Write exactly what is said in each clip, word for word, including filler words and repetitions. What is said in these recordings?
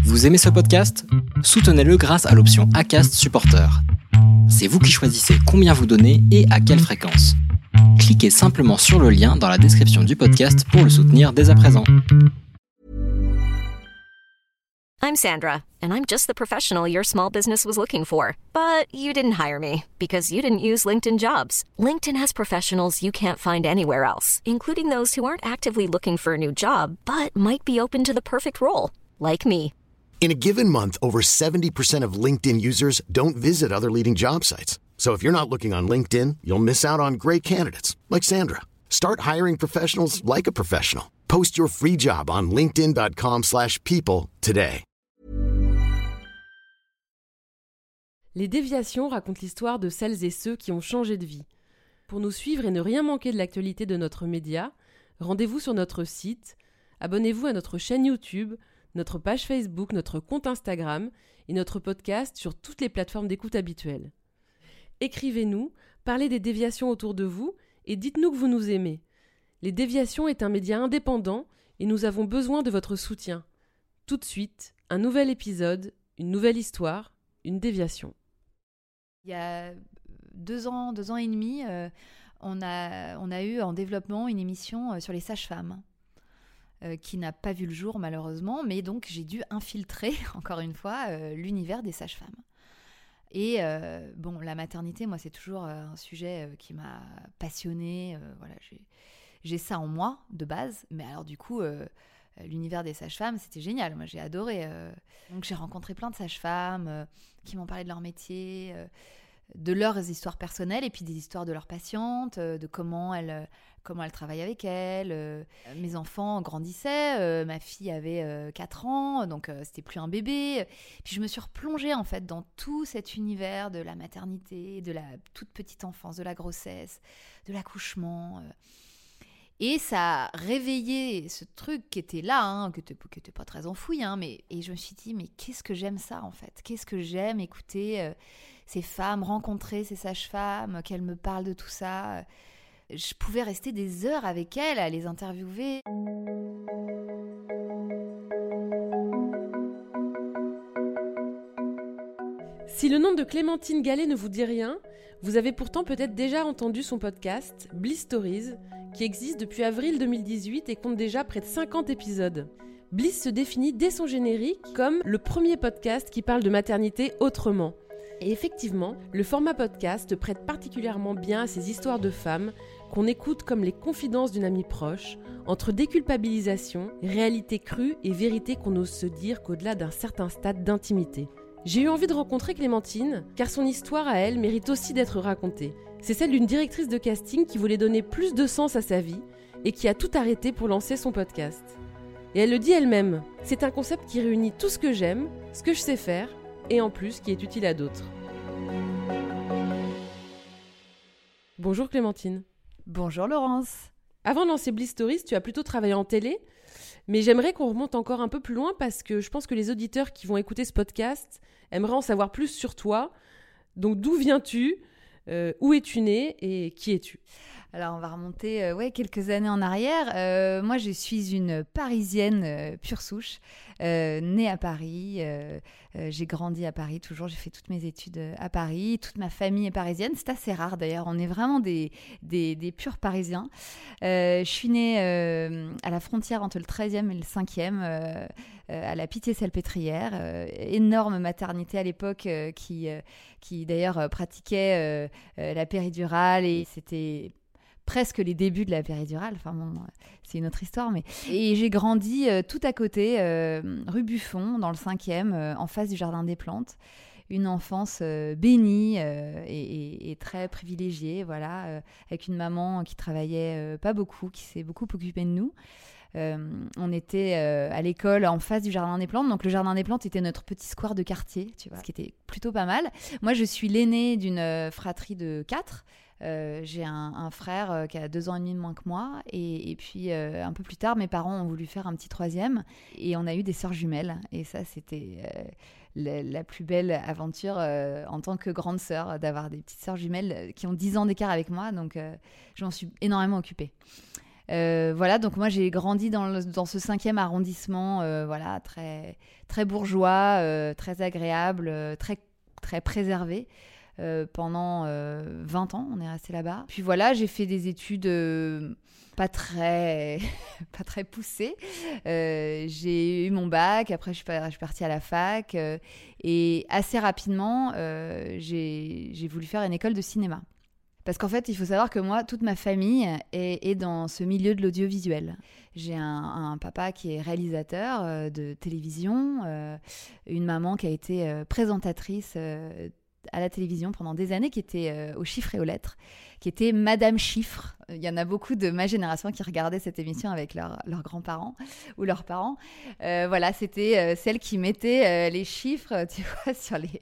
Vous aimez ce podcast ? Soutenez-le grâce à l'option Acast Supporter. C'est vous qui choisissez combien vous donnez et à quelle fréquence. Cliquez simplement sur le lien dans la description du podcast pour le soutenir dès à présent. I'm Sandra, and I'm just the professional your small business was looking for. But you didn't hire me because you didn't use LinkedIn Jobs. LinkedIn has professionals you can't find anywhere else, including those who aren't actively looking for a new job, but might be open to the perfect role, like me. In a given month, over seventy percent of LinkedIn users don't visit other leading job sites. So if you're not looking on LinkedIn, you'll miss out on great candidates like Sandra. Start hiring professionals like a professional. Post your free job on linkedin.com slash people today. Les déviations racontent l'histoire de celles et ceux qui ont changé de vie. Pour nous suivre et ne rien manquer de l'actualité de notre média, rendez-vous sur notre site, abonnez-vous à notre chaîne YouTube, notre page Facebook, notre compte Instagram et notre podcast sur toutes les plateformes d'écoute habituelles. Écrivez-nous, parlez des déviations autour de vous et dites-nous que vous nous aimez. Les Déviations est un média indépendant et nous avons besoin de votre soutien. Tout de suite, un nouvel épisode, une nouvelle histoire, une déviation. Il y a deux ans, deux ans et demi, euh, on, a, on a eu en développement une émission euh, sur les sages-femmes euh, qui n'a pas vu le jour malheureusement, mais donc j'ai dû infiltrer, encore une fois, euh, l'univers des sages-femmes. Et euh, bon, la maternité, moi, c'est toujours euh, un sujet euh, qui m'a passionnée. Euh, voilà, j'ai, j'ai ça en moi, de base, mais alors du coup... Euh, l'univers des sages-femmes, c'était génial. Moi, j'ai adoré. Euh... Donc, j'ai rencontré plein de sages-femmes euh, qui m'ont parlé de leur métier, euh, de leurs histoires personnelles et puis des histoires de leurs patientes, euh, de comment elles, euh, comment elles travaillent avec elles. Euh, mes enfants grandissaient. Euh, ma fille avait euh, quatre ans, donc euh, c'était plus un bébé. Puis, je me suis replongée, en fait, dans tout cet univers de la maternité, de la toute petite enfance, de la grossesse, de l'accouchement. Euh... Et ça a réveillé ce truc qui était là, hein, qui n'était pas très enfoui. Hein, mais, et je me suis dit, mais qu'est-ce que j'aime ça, en fait ? Qu'est-ce que j'aime écouter euh, ces femmes, rencontrer ces sages-femmes, qu'elles me parlent de tout ça. Je pouvais rester des heures avec elles, à les interviewer. Si le nom de Clémentine Gallet ne vous dit rien, vous avez pourtant peut-être déjà entendu son podcast « Bliss Stories », qui existe depuis avril deux mille dix-huit et compte déjà près de cinquante épisodes. Bliss se définit dès son générique comme le premier podcast qui parle de maternité autrement. Et effectivement, le format podcast prête particulièrement bien à ces histoires de femmes qu'on écoute comme les confidences d'une amie proche, entre déculpabilisation, réalité crue et vérité qu'on n'ose se dire qu'au-delà d'un certain stade d'intimité. J'ai eu envie de rencontrer Clémentine, car son histoire à elle mérite aussi d'être racontée. C'est celle d'une directrice de casting qui voulait donner plus de sens à sa vie et qui a tout arrêté pour lancer son podcast. Et elle le dit elle-même, c'est un concept qui réunit tout ce que j'aime, ce que je sais faire, et en plus qui est utile à d'autres. Bonjour Clémentine. Bonjour Laurence. Avant de lancer Bliss Stories, tu as plutôt travaillé en télé, mais j'aimerais qu'on remonte encore un peu plus loin parce que je pense que les auditeurs qui vont écouter ce podcast aimeraient en savoir plus sur toi. Donc d'où viens-tu ? Euh, où es-tu née et qui es-tu ? Alors, on va remonter euh, ouais, quelques années en arrière. Euh, moi, je suis une Parisienne euh, pure souche, euh, née à Paris. Euh, euh, j'ai grandi à Paris toujours. J'ai fait toutes mes études euh, à Paris. Toute ma famille est parisienne. C'est assez rare d'ailleurs. On est vraiment des, des, des purs Parisiens. Euh, je suis née euh, à la frontière entre le treizième et le cinquième, euh, euh, à la Pitié-Salpêtrière. Euh, énorme maternité à l'époque euh, qui, euh, qui d'ailleurs euh, pratiquait euh, euh, la péridurale et c'était... presque les débuts de la péridurale, enfin bon, c'est une autre histoire, mais... Et j'ai grandi euh, tout à côté, euh, rue Buffon, dans le cinquième, euh, en face du Jardin des Plantes. Une enfance euh, bénie euh, et, et, et très privilégiée, voilà, euh, avec une maman qui travaillait euh, pas beaucoup, qui s'est beaucoup occupée de nous. Euh, on était euh, à l'école en face du Jardin des Plantes, donc le Jardin des Plantes était notre petit square de quartier, tu vois, ce qui était plutôt pas mal. Moi, je suis l'aînée d'une euh, fratrie de quatre. Euh, j'ai un, un frère euh, qui a deux ans et demi de moins que moi et, et puis euh, un peu plus tard mes parents ont voulu faire un petit troisième et on a eu des sœurs jumelles et ça c'était euh, la, la plus belle aventure euh, en tant que grande sœur d'avoir des petites sœurs jumelles qui ont dix ans d'écart avec moi donc euh, je m'en suis énormément occupée. Euh, voilà, donc moi j'ai grandi dans, le, dans ce cinquième arrondissement, euh, voilà, très, très bourgeois, euh, très agréable, euh, très, très préservé. Euh, pendant euh, vingt ans, on est resté là-bas. Puis voilà, j'ai fait des études euh, pas très, pas très poussées. Euh, j'ai eu mon bac, après je suis, pas, je suis partie à la fac. Euh, et assez rapidement, euh, j'ai, j'ai voulu faire une école de cinéma. Parce qu'en fait, il faut savoir que moi, toute ma famille est, est dans ce milieu de l'audiovisuel. J'ai un, un papa qui est réalisateur euh, de télévision, euh, une maman qui a été euh, présentatrice euh, à la télévision pendant des années, qui était euh, aux chiffres et aux lettres, qui était Madame Chiffre. Il y en a beaucoup de ma génération qui regardaient cette émission avec leur, leurs grands-parents ou leurs parents. Euh, voilà, c'était euh, celle qui mettait euh, les chiffres, tu vois, sur, les,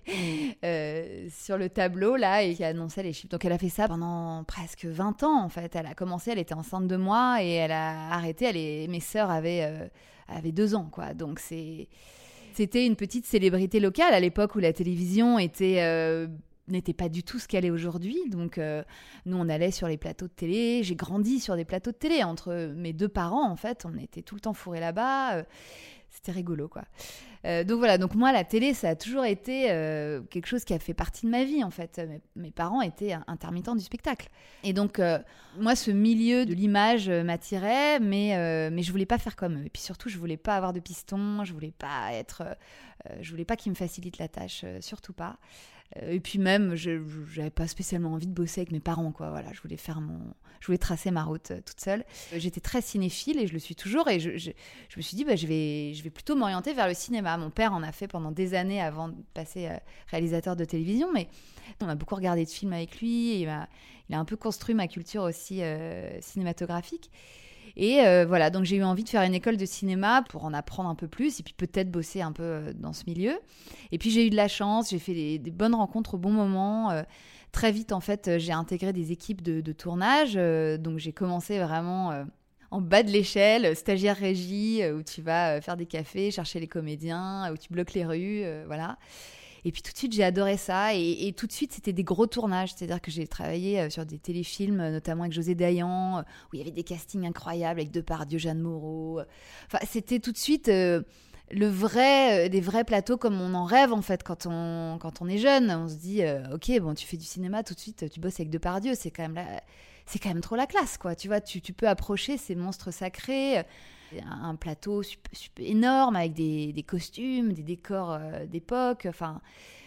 euh, sur le tableau, là, et qui annonçait les chiffres. Donc, elle a fait ça pendant presque vingt ans, en fait. Elle a commencé, elle était enceinte de moi, et elle a arrêté. Elle est, mes sœurs avaient, euh, avaient deux ans, quoi. Donc, c'est... C'était une petite célébrité locale à l'époque où la télévision était, euh, n'était pas du tout ce qu'elle est aujourd'hui. Donc, euh, nous, on allait sur les plateaux de télé. J'ai grandi sur des plateaux de télé. Entre mes deux parents, en fait, on était tout le temps fourrés là-bas. Euh, c'était rigolo, quoi. Euh, donc voilà, donc moi, la télé, ça a toujours été euh, quelque chose qui a fait partie de ma vie, en fait. Mes, mes parents étaient intermittents du spectacle. Et donc, euh, moi, ce milieu de l'image euh, m'attirait, mais, euh, mais je voulais pas faire comme eux. Et puis surtout, je voulais pas avoir de piston, je voulais pas être... Euh, je voulais pas qu'ils me facilitent la tâche, euh, surtout pas. Euh, et puis même, je n'avais pas spécialement envie de bosser avec mes parents, quoi. Voilà, je voulais faire mon... Je voulais tracer ma route euh, toute seule. Euh, j'étais très cinéphile et je le suis toujours. Et je, je, je me suis dit, bah, je, vais, je vais plutôt m'orienter vers le cinéma. Mon père en a fait pendant des années avant de passer euh, réalisateur de télévision. Mais on a beaucoup regardé de films avec lui. Et il, a, il a un peu construit ma culture aussi euh, cinématographique. Et euh, voilà, donc j'ai eu envie de faire une école de cinéma pour en apprendre un peu plus et puis peut-être bosser un peu euh, dans ce milieu. Et puis j'ai eu de la chance, j'ai fait des, des bonnes rencontres au bon moment. Euh, très vite, en fait, j'ai intégré des équipes de, de tournage. Euh, donc j'ai commencé vraiment euh, en bas de l'échelle, stagiaire régie, euh, où tu vas euh, faire des cafés, chercher les comédiens, où tu bloques les rues, euh, voilà. Et puis tout de suite, j'ai adoré ça. Et, et tout de suite, c'était des gros tournages. C'est-à-dire que j'ai travaillé sur des téléfilms, notamment avec José Dayan, où il y avait des castings incroyables avec Depardieu, Jeanne Moreau. Enfin, c'était tout de suite euh, le vrai, euh, des vrais plateaux comme on en rêve, en fait, quand on, quand on est jeune. On se dit, euh, OK, bon, tu fais du cinéma, tout de suite, tu bosses avec Depardieu. C'est quand même, la... c'est quand même trop la classe, quoi. Tu vois, tu, tu peux approcher ces monstres sacrés. Un plateau super, super énorme avec des, des costumes, des décors euh, d'époque. Enfin,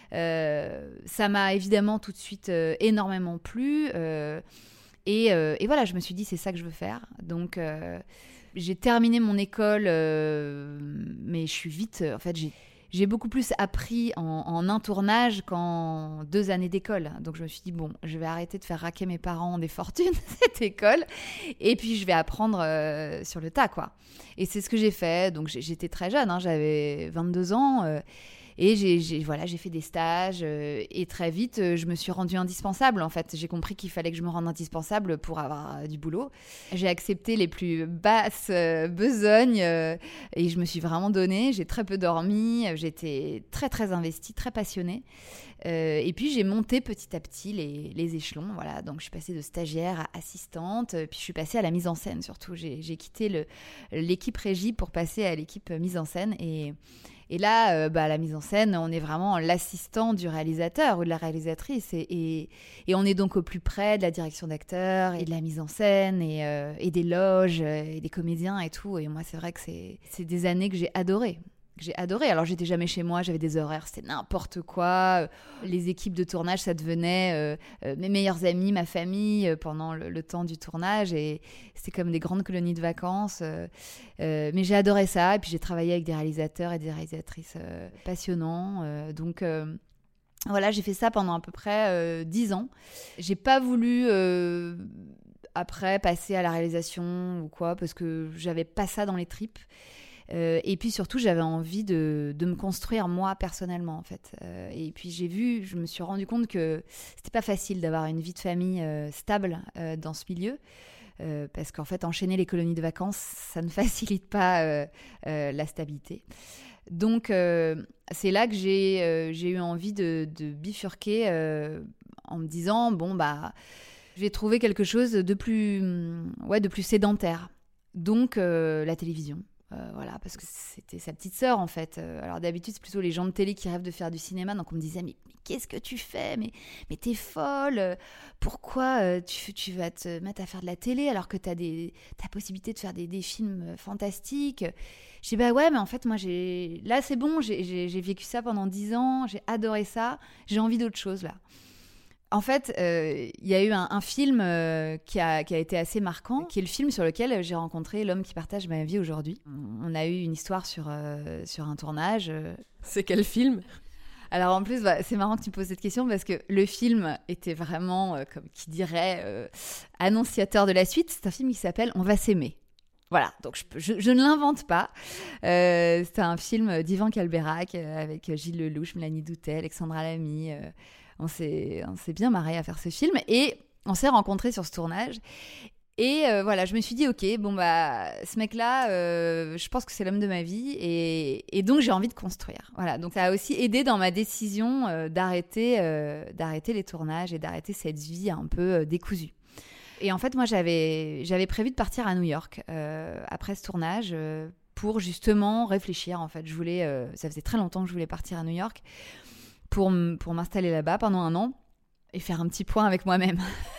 euh, ça m'a évidemment tout de suite euh, énormément plu. Euh, et, euh, et voilà, je me suis dit, c'est ça que je veux faire. Donc, euh, j'ai terminé mon école, euh, mais je suis vite... En fait, j'ai... J'ai beaucoup plus appris en, en un tournage qu'en deux années d'école. Donc, je me suis dit, bon, je vais arrêter de faire raquer mes parents des fortunes, cette école. Et puis, je vais apprendre euh, sur le tas, quoi. Et c'est ce que j'ai fait. Donc, j'étais très jeune, hein, j'avais vingt-deux ans. Euh, et j'ai, j'ai, voilà, j'ai fait des stages. Euh, et très vite, euh, je me suis rendue indispensable, en fait. J'ai compris qu'il fallait que je me rende indispensable pour avoir euh, du boulot. J'ai accepté les plus basses euh, besognes. Euh, et je me suis vraiment donnée. J'ai très peu dormi. J'étais très, très investie, très passionnée. Euh, et puis, j'ai monté petit à petit les, les échelons. Voilà. Donc, je suis passée de stagiaire à assistante. Puis, je suis passée à la mise en scène, surtout. J'ai, j'ai quitté le, l'équipe régie pour passer à l'équipe mise en scène. Et... Et là, euh, bah, la mise en scène, on est vraiment l'assistant du réalisateur ou de la réalisatrice. Et, et, et on est donc au plus près de la direction d'acteur et de la mise en scène et, euh, et des loges et des comédiens et tout. Et moi, c'est vrai que c'est, c'est des années que j'ai adorées. Que j'ai adoré. Alors, j'étais jamais chez moi, j'avais des horaires, c'était n'importe quoi. Les équipes de tournage, ça devenait euh, euh, mes meilleurs amis, ma famille euh, pendant le, le temps du tournage. Et c'était comme des grandes colonies de vacances. Euh, euh, mais j'ai adoré ça. Et puis, j'ai travaillé avec des réalisateurs et des réalisatrices euh, passionnants. Euh, donc... Euh, Voilà, j'ai fait ça pendant à peu près euh, dix ans. J'ai pas voulu euh, après passer à la réalisation ou quoi, parce que j'avais pas ça dans les tripes. Euh, et puis surtout, j'avais envie de, de me construire moi personnellement, en fait. Euh, et puis j'ai vu, je me suis rendu compte que c'était pas facile d'avoir une vie de famille euh, stable euh, dans ce milieu. Euh, parce qu'en fait, enchaîner les colonies de vacances, ça ne facilite pas euh, euh, la stabilité. Donc, euh, c'est là que j'ai, euh, j'ai eu envie de, de bifurquer euh, en me disant, bon, bah, je vais trouver quelque chose de plus, ouais, de plus sédentaire. Donc, euh, la télévision. Euh, voilà, parce que c'était sa petite sœur en fait. Euh, alors d'habitude c'est plutôt les gens de télé qui rêvent de faire du cinéma, donc on me disait mais, mais qu'est-ce que tu fais, mais, mais t'es folle, pourquoi euh, tu, tu vas te mettre à faire de la télé alors que t'as des, t'as possibilité de faire des, des films fantastiques. Je dis bah ouais mais en fait moi j'ai, là c'est bon, j'ai, j'ai, j'ai vécu ça pendant dix ans, j'ai adoré ça, j'ai envie d'autre chose là. En fait, il euh, y a eu un, un film euh, qui, a, qui a été assez marquant, qui est le film sur lequel j'ai rencontré l'homme qui partage ma vie aujourd'hui. On a eu une histoire sur, euh, sur un tournage. Euh. C'est quel film ? Alors en plus, bah, c'est marrant que tu me poses cette question parce que le film était vraiment, euh, comme qui dirait, euh, annonciateur de la suite. C'est un film qui s'appelle « On va s'aimer ». Voilà, donc je, je, je ne l'invente pas. Euh, c'est un film d'Ivan Calberac euh, avec Gilles Lelouch, Mélanie Doutet, Alexandra Lamy. Euh, on, s'est, on s'est bien marré à faire ce film et on s'est rencontrés sur ce tournage. Et euh, voilà, je me suis dit, ok, bon bah, ce mec-là, euh, je pense que c'est l'homme de ma vie et, et donc j'ai envie de construire. Voilà, donc ça a aussi aidé dans ma décision euh, d'arrêter, euh, d'arrêter les tournages et d'arrêter cette vie un peu euh, décousue. Et en fait, moi, j'avais, j'avais prévu de partir à New York euh, après ce tournage euh, pour justement réfléchir. En fait, je voulais, euh, ça faisait très longtemps que je voulais partir à New York pour, m- pour m'installer là-bas pendant un an et faire un petit point avec moi-même.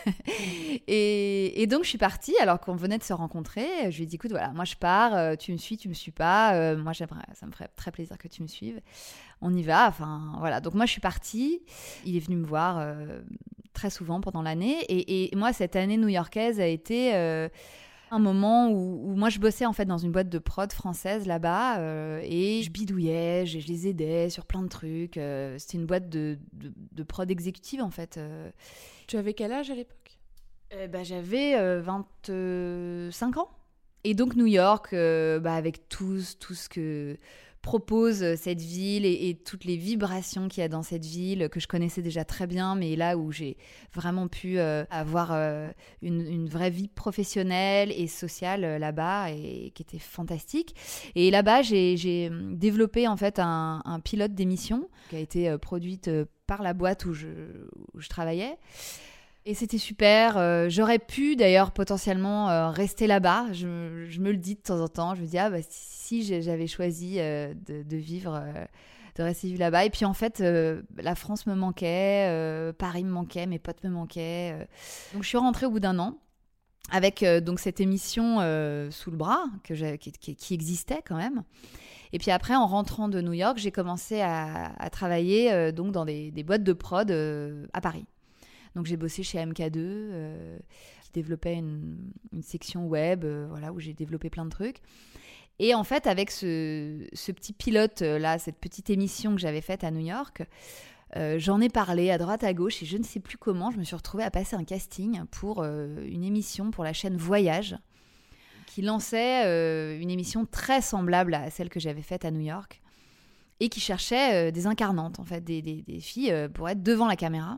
et, et donc, je suis partie alors qu'on venait de se rencontrer. Je lui ai dit, écoute, voilà, moi, je pars, euh, tu me suis, tu me suis pas. Euh, moi, j'aimerais, ça me ferait très plaisir que tu me suives. On y va. Enfin, voilà. Donc, moi, je suis partie. Il est venu me voir euh, très souvent pendant l'année. Et, et moi, cette année new-yorkaise a été euh, un moment où, où moi, je bossais en fait dans une boîte de prod française là-bas. Euh, et je bidouillais, je, je les aidais sur plein de trucs. Euh, c'était une boîte de, de, de prod exécutive en fait. Euh, Tu avais quel âge à l'époque ? euh, bah, J'avais euh, vingt-cinq ans. Et donc New York, euh, bah, avec tout, tout ce que propose cette ville et, et toutes les vibrations qu'il y a dans cette ville que je connaissais déjà très bien, mais là où j'ai vraiment pu euh, avoir euh, une, une vraie vie professionnelle et sociale euh, là-bas et qui était fantastique. Et là-bas, j'ai, j'ai développé en fait un, un pilote d'émission qui a été euh, produite euh, par la boîte où je, où je travaillais. Et c'était super. Euh, j'aurais pu d'ailleurs potentiellement euh, rester là-bas. Je, je me le dis de temps en temps. Je me dis, ah bah si j'avais choisi euh, de, de vivre, euh, de rester vivre là-bas. Et puis en fait, euh, la France me manquait, euh, Paris me manquait, mes potes me manquaient. Euh. Donc je suis rentrée au bout d'un an avec euh, donc cette émission euh, sous le bras que j'ai, qui, qui, qui existait quand même. Et puis après, en rentrant de New York, j'ai commencé à, à travailler euh, donc dans des, des boîtes de prod euh, à Paris. Donc j'ai bossé chez M K deux, euh, qui développait une, une section web, euh, voilà, où j'ai développé plein de trucs. Et en fait, avec ce, ce petit pilote-là, cette petite émission que j'avais faite à New York, euh, j'en ai parlé à droite, à gauche, et je ne sais plus comment, je me suis retrouvée à passer un casting pour euh, une émission pour la chaîne Voyage, qui lançait euh, une émission très semblable à celle que j'avais faite à New York, et qui cherchait euh, des incarnantes, en fait, des, des, des filles euh, pour être devant la caméra.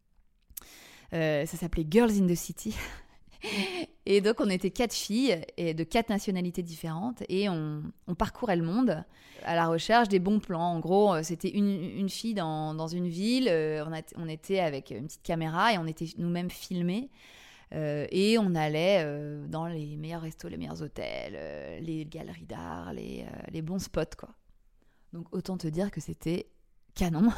Euh, ça s'appelait Girls in the City. Et donc, on était quatre filles et de quatre nationalités différentes et on, on parcourait le monde à la recherche des bons plans. En gros, c'était une, une fille dans, dans une ville. Euh, on, a, on était avec une petite caméra et on était nous-mêmes filmés. Euh, et on allait euh, dans les meilleurs restos, les meilleurs hôtels, euh, les galeries d'art, les, euh, les bons spots, quoi. Donc, autant te dire que c'était canon.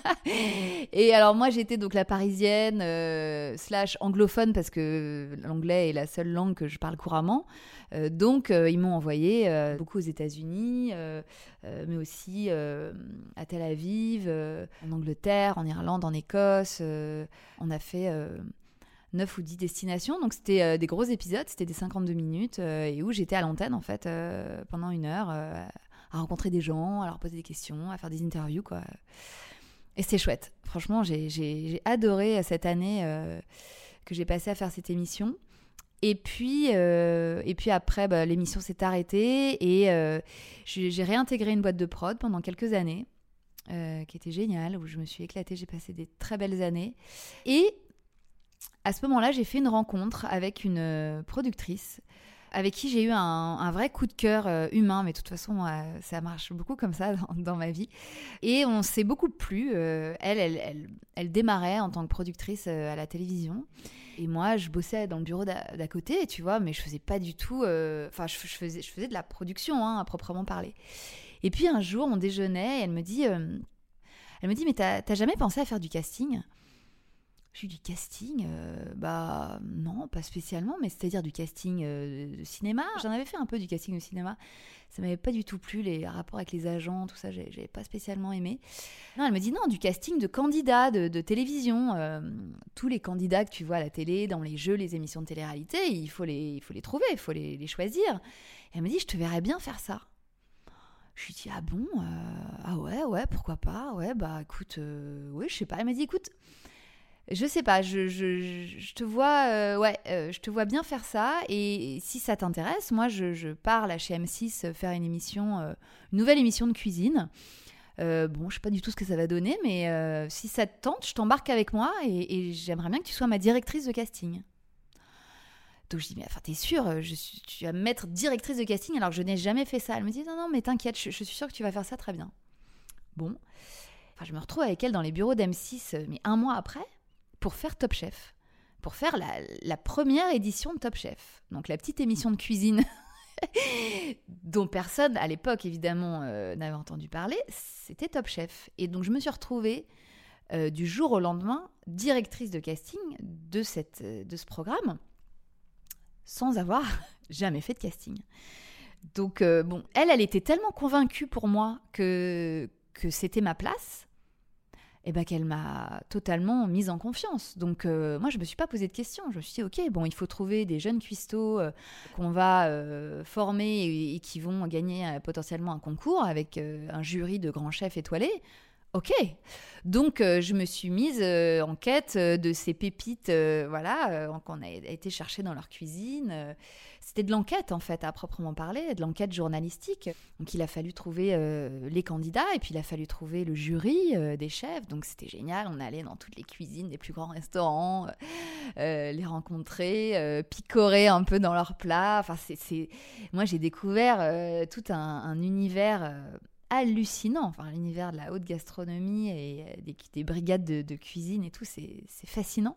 Et alors moi j'étais donc la parisienne euh, slash anglophone parce que l'anglais est la seule langue que je parle couramment, euh, donc euh, ils m'ont envoyé euh, beaucoup aux États-Unis, euh, euh, mais aussi euh, à Tel Aviv, euh, en Angleterre, en Irlande, en Écosse. Euh, on a fait euh, neuf ou dix destinations, donc c'était euh, des gros épisodes, c'était des cinquante-deux minutes euh, et où j'étais à l'antenne en fait euh, pendant une heure euh, à rencontrer des gens, à leur poser des questions, à faire des interviews, quoi. Et c'était chouette. Franchement, j'ai, j'ai, j'ai adoré cette année euh, que j'ai passée à faire cette émission. Et puis, euh, et puis après, bah, l'émission s'est arrêtée et euh, j'ai, j'ai réintégré une boîte de prod pendant quelques années, euh, qui était géniale, où je me suis éclatée, j'ai passé des très belles années. Et à ce moment-là, j'ai fait une rencontre avec une productrice avec qui j'ai eu un, un vrai coup de cœur euh, humain, mais de toute façon, euh, ça marche beaucoup comme ça dans, dans ma vie. Et on s'est beaucoup plu. Euh, elle, elle, elle, elle démarrait en tant que productrice euh, à la télévision. Et moi, je bossais dans le bureau d'à, d'à côté, tu vois, mais je faisais pas du tout... Enfin, euh, je, je, faisais, je faisais de la production, hein, à proprement parler. Et puis un jour, on déjeunait et elle me dit... Euh, elle me dit, mais t'as, t'as jamais pensé à faire du casting ? Je lui dis, du casting euh, Bah non, pas spécialement, mais c'est-à-dire du casting euh, de cinéma. J'en avais fait un peu du casting de cinéma. Ça m'avait pas du tout plu, les rapports avec les agents, tout ça, j'avais, j'avais pas spécialement aimé. Non, elle me dit non, du casting de candidats de, de télévision. Euh, tous les candidats que tu vois à la télé, dans les jeux, les émissions de télé-réalité, il faut les, il faut les trouver, il faut les, les choisir. Et elle me dit, je te verrais bien faire ça. Je lui dis, ah bon euh, Ah ouais, ouais, pourquoi pas Ouais, bah écoute, euh, oui, je sais pas. Elle m'a dit, écoute... Je sais pas, je, je, je te vois, euh, ouais, euh, je te vois bien faire ça. Et si ça t'intéresse, moi, je, je pars là chez M six faire une émission, euh, une nouvelle émission de cuisine. Euh, bon, je sais pas du tout ce que ça va donner, mais euh, si ça te tente, je t'embarque avec moi et, et j'aimerais bien que tu sois ma directrice de casting. Donc je dis, mais enfin, t'es sûre, je suis, tu vas me mettre directrice de casting alors que je n'ai jamais fait ça. Elle me dit, non, non, mais t'inquiète, je, je suis sûre que tu vas faire ça très bien. Bon, enfin, je me retrouve avec elle dans les bureaux d'M six, mais un mois après. Pour faire Top Chef, pour faire la, la première édition de Top Chef. Donc la petite émission de cuisine dont personne, à l'époque évidemment, euh, n'avait entendu parler, c'était Top Chef. Et donc je me suis retrouvée euh, du jour au lendemain directrice de casting de, cette, de ce programme sans avoir jamais fait de casting. Donc euh, bon, elle, elle était tellement convaincue pour moi que, que c'était ma place, et ben qu'elle m'a totalement mise en confiance. Donc euh, moi, je me suis pas posé de questions. Je me suis dit, ok, bon, il faut trouver des jeunes cuistots euh, qu'on va euh, former et, et qui vont gagner euh, potentiellement un concours avec euh, un jury de grands chefs étoilés. Ok, donc euh, je me suis mise euh, en quête euh, de ces pépites, euh, voilà, euh, qu'on a été chercher dans leur cuisine. Euh, c'était de l'enquête en fait, à proprement parler, de l'enquête journalistique. Donc il a fallu trouver euh, les candidats et puis il a fallu trouver le jury euh, des chefs. Donc c'était génial, on allait dans toutes les cuisines des plus grands restaurants, euh, les rencontrer, euh, picorer un peu dans leurs plats. Enfin, c'est, c'est... moi j'ai découvert euh, tout un, un univers. Euh, hallucinant, enfin l'univers de la haute gastronomie et des, des brigades de, de cuisine et tout, c'est, c'est fascinant.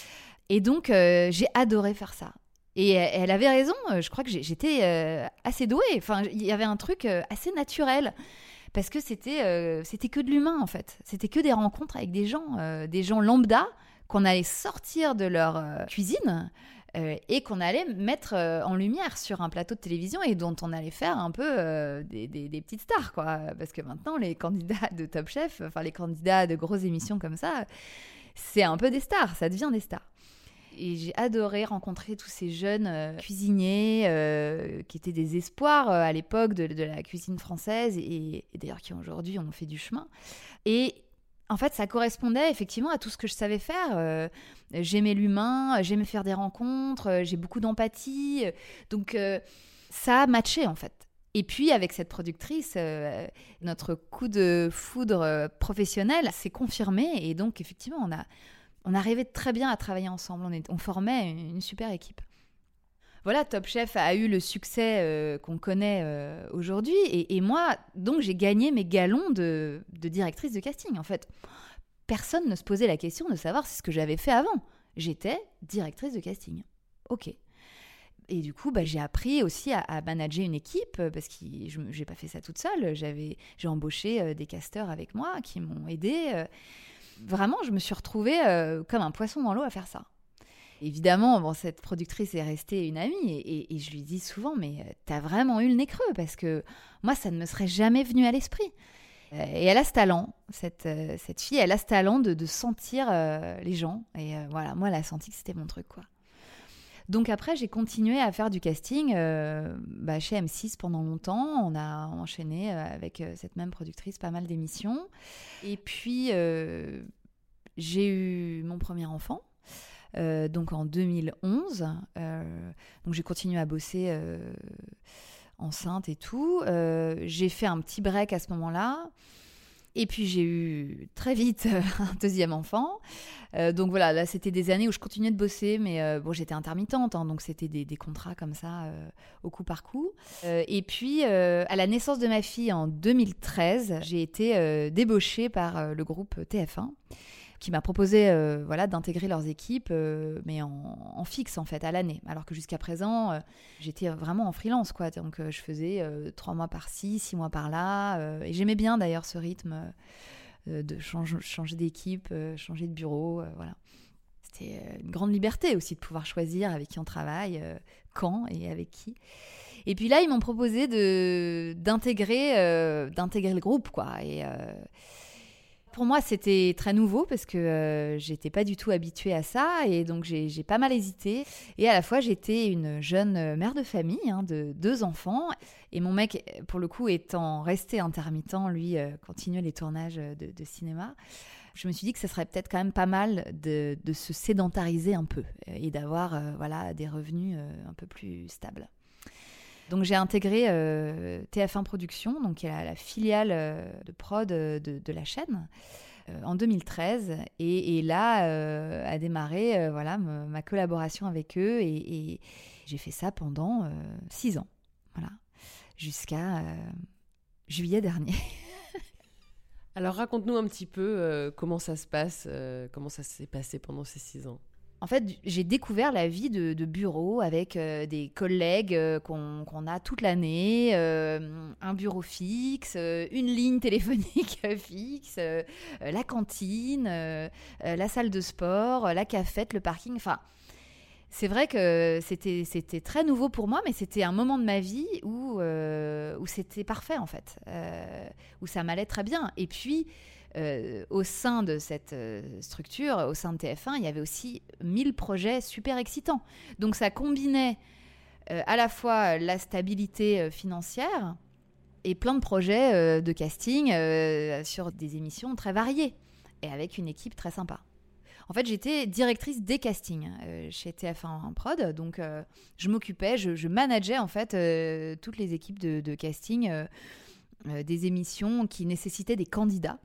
Et donc euh, j'ai adoré faire ça. Et elle avait raison, je crois que j'étais euh, assez douée. Enfin, il y avait un truc euh, assez naturel parce que c'était euh, c'était que de l'humain en fait. C'était que des rencontres avec des gens, euh, des gens lambda qu'on allait sortir de leur euh, cuisine. Euh, et qu'on allait mettre euh, en lumière sur un plateau de télévision et dont on allait faire un peu euh, des, des, des petites stars, quoi. Parce que maintenant, les candidats de Top Chef, enfin les candidats de grosses émissions comme ça, c'est un peu des stars, ça devient des stars. Et j'ai adoré rencontrer tous ces jeunes euh, cuisiniers euh, qui étaient des espoirs euh, à l'époque de, de la cuisine française et, et d'ailleurs qui aujourd'hui ont fait du chemin. Et en fait, ça correspondait effectivement à tout ce que je savais faire. Euh, j'aimais l'humain, j'aimais faire des rencontres, euh, j'ai beaucoup d'empathie. Donc, euh, ça a matché, en fait. Et puis, avec cette productrice, euh, notre coup de foudre euh, professionnel s'est confirmé. Et donc, effectivement, on, a, on arrivait très bien à travailler ensemble. On, est, on formait une, une super équipe. Voilà, Top Chef a eu le succès euh, qu'on connaît euh, aujourd'hui. Et, et moi, donc, j'ai gagné mes galons de, de directrice de casting. En fait, personne ne se posait la question de savoir ce que j'avais fait avant. J'étais directrice de casting. Ok. Et du coup, bah, j'ai appris aussi à, à manager une équipe parce que je n'ai pas fait ça toute seule. J'avais, j'ai embauché euh, des casteurs avec moi qui m'ont aidée. Euh, vraiment, je me suis retrouvée euh, comme un poisson dans l'eau à faire ça. Évidemment, bon, cette productrice est restée une amie et, et, et je lui dis souvent, mais t'as vraiment eu le nez creux parce que moi, ça ne me serait jamais venu à l'esprit. Et elle a ce talent, cette, cette fille, elle a ce talent de, de sentir euh, les gens. Et euh, voilà, moi, elle a senti que c'était mon truc, quoi. Donc après, j'ai continué à faire du casting euh, bah, chez M six pendant longtemps. On a enchaîné avec cette même productrice pas mal d'émissions. Et puis, euh, j'ai eu mon premier enfant. Euh, donc en deux mille onze, euh, donc j'ai continué à bosser euh, enceinte et tout. Euh, j'ai fait un petit break à ce moment-là. Et puis j'ai eu très vite un deuxième enfant. Euh, donc voilà, là c'était des années où je continuais de bosser, mais euh, bon, j'étais intermittente, hein, donc c'était des, des contrats comme ça, euh, au coup par coup. Euh, et puis euh, à la naissance de ma fille en deux mille treize, j'ai été euh, débauchée par euh, le groupe T F un, qui m'a proposé euh, voilà, d'intégrer leurs équipes, euh, mais en, en fixe en fait, à l'année. Alors que jusqu'à présent, euh, j'étais vraiment en freelance, quoi. Donc euh, je faisais euh, trois mois par-ci, six mois par-là. Euh, et j'aimais bien d'ailleurs ce rythme euh, de change, changer d'équipe, euh, changer de bureau. Euh, voilà. C'était une grande liberté aussi de pouvoir choisir avec qui on travaille, euh, quand et avec qui. Et puis là, ils m'ont proposé de, d'intégrer, euh, d'intégrer le groupe, quoi. Et... Euh, Pour moi, c'était très nouveau parce que euh, j'étais pas du tout habituée à ça et donc j'ai, j'ai pas mal hésité. Et à la fois, j'étais une jeune mère de famille, hein, de deux enfants. Et mon mec, pour le coup, étant resté intermittent, lui, euh, continuait les tournages de, de cinéma. Je me suis dit que ce serait peut-être quand même pas mal de, de se sédentariser un peu et d'avoir euh, voilà, des revenus euh, un peu plus stables. Donc j'ai intégré euh, T F un Productions, donc qui est la, la filiale euh, de prod de, de la chaîne, euh, en deux mille treize. Et, et là euh, a démarré euh, voilà, me, ma collaboration avec eux. Et, et j'ai fait ça pendant euh, six ans, voilà, jusqu'à euh, juillet dernier. Alors raconte-nous un petit peu euh, comment ça se passe, euh, comment ça s'est passé pendant ces six ans. En fait, j'ai découvert la vie de, de bureau avec euh, des collègues euh, qu'on, qu'on a toute l'année, euh, un bureau fixe, euh, une ligne téléphonique fixe, euh, euh, la cantine, euh, euh, la salle de sport, euh, la cafette, le parking. Enfin, c'est vrai que c'était, c'était très nouveau pour moi, mais c'était un moment de ma vie où, euh, où c'était parfait, en fait, euh, où ça m'allait très bien. Et puis... Euh, au sein de cette euh, structure, au sein de T F un, il y avait aussi mille projets super excitants. Donc ça combinait euh, à la fois la stabilité euh, financière et plein de projets euh, de casting euh, sur des émissions très variées et avec une équipe très sympa. En fait, j'étais directrice des castings euh, chez T F un Prod, donc euh, je m'occupais, je, je manageais en fait euh, toutes les équipes de, de casting euh, euh, des émissions qui nécessitaient des candidats.